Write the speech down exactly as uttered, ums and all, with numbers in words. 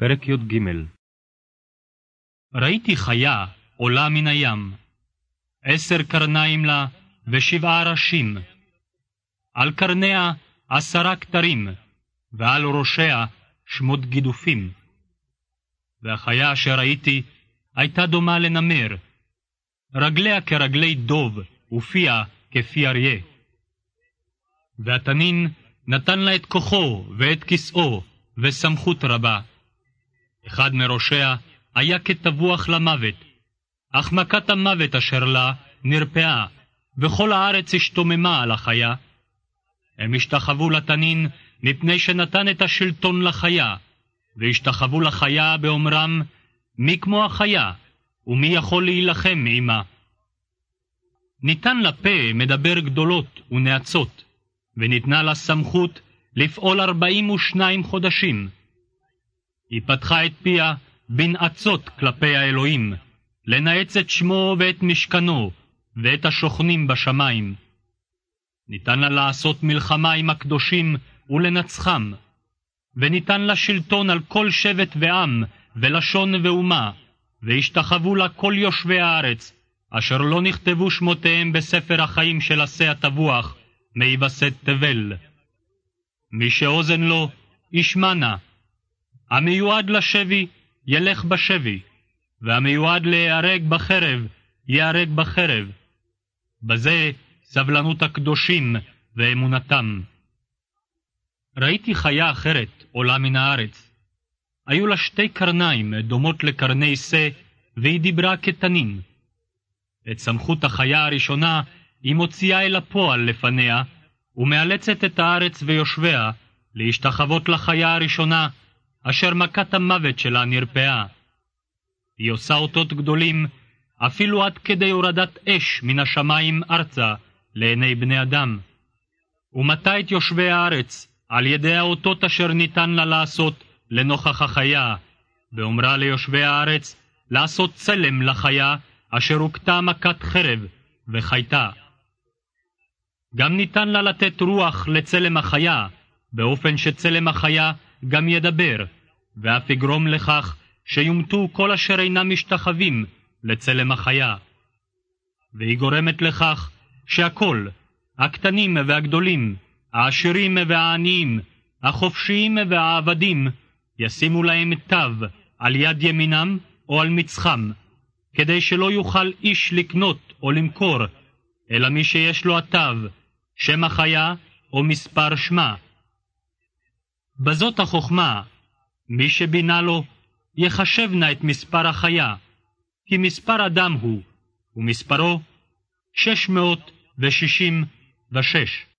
פרק י"ג. ראיתי חיה עולה מן הים, עשר קרניים לה ושבעה ראשים, על קרניה עשרה כתרים, ועל ראשיה שמות גידופים. והחיה אשר ראיתי הייתה דומה לנמר, רגליה כרגלי דוב ופיה כפי אריה. והתנין נתן לה את כוחו ואת כסאו וסמכות רבה. אחד מראשיה היה כטבוח למוות, אך מכת המוות אשר לה נרפאה, וכל הארץ השתוממה על החיה. הם השתחוו לתנין מפני שנתן את השלטון לחיה, והשתחוו לחיה באומרם, מי כמו החיה, ומי יכול להילחם עמה? ניתן לפה מדבר גדולות ונעצות, וניתנה לה סמכות לפעול ארבעים ושניים חודשים. היא פתחה את פיה בנעצות כלפי האלוהים, לנעץ את שמו ואת משכנו, ואת השוכנים בשמיים. ניתן לה לעשות מלחמה עם הקדושים ולנצחם, וניתן לה שלטון על כל שבט ועם, ולשון ואומה, והשתחוו לה כל יושבי הארץ, אשר לא נכתבו שמותיהם בספר החיים של עשה הטבוח, מיבסת תבל. מי שאוזן לו, ישמענה. המיועד לשבי, ילך בשבי, והמיועד להיהרג בחרב, ייהרג בחרב. בזה סבלנות הקדושים ואמונתם. ראיתי חיה אחרת עולה מן הארץ. היו לה שתי קרניים דומות לקרני שא, והיא דיברה כתנין. את סמכות החיה הראשונה היא מוציאה אל הפועל לפניה, ומאלצת את הארץ ויושביה להשתחוות לחיה הראשונה, אשר מכת המוות שלה נרפאה. היא עושה אותות גדולים, אפילו עד כדי הורדת אש מן השמיים ארצה לעיני בני אדם. ומתה את יושבי הארץ על ידי האותות אשר ניתן לה לעשות לנוכח החיה, ואומרה ליושבי הארץ לעשות צלם לחיה אשר הוכתה מכת חרב וחייתה. גם ניתן לה לתת רוח לצלם החיה, באופן שצלם החיה גם ידבר, ואף יגרום לכך שיומתו כל אשר אינם משתחווים לצלם החיה. והיא גורמת לכך שהכל, הקטנים והגדולים, העשירים והעניים, החופשיים והעבדים, ישימו להם תו על יד ימינם או על מצחם, כדי שלא יוכל איש לקנות או למכור, אלא מי שיש לו התו, שם החיה או מספר שמה. בזאת החוכמה, מי שבינה לו, יחשב נא את מספר החיה, כי מספר אדם הוא, ומספרו שש מאות ושישים ושש.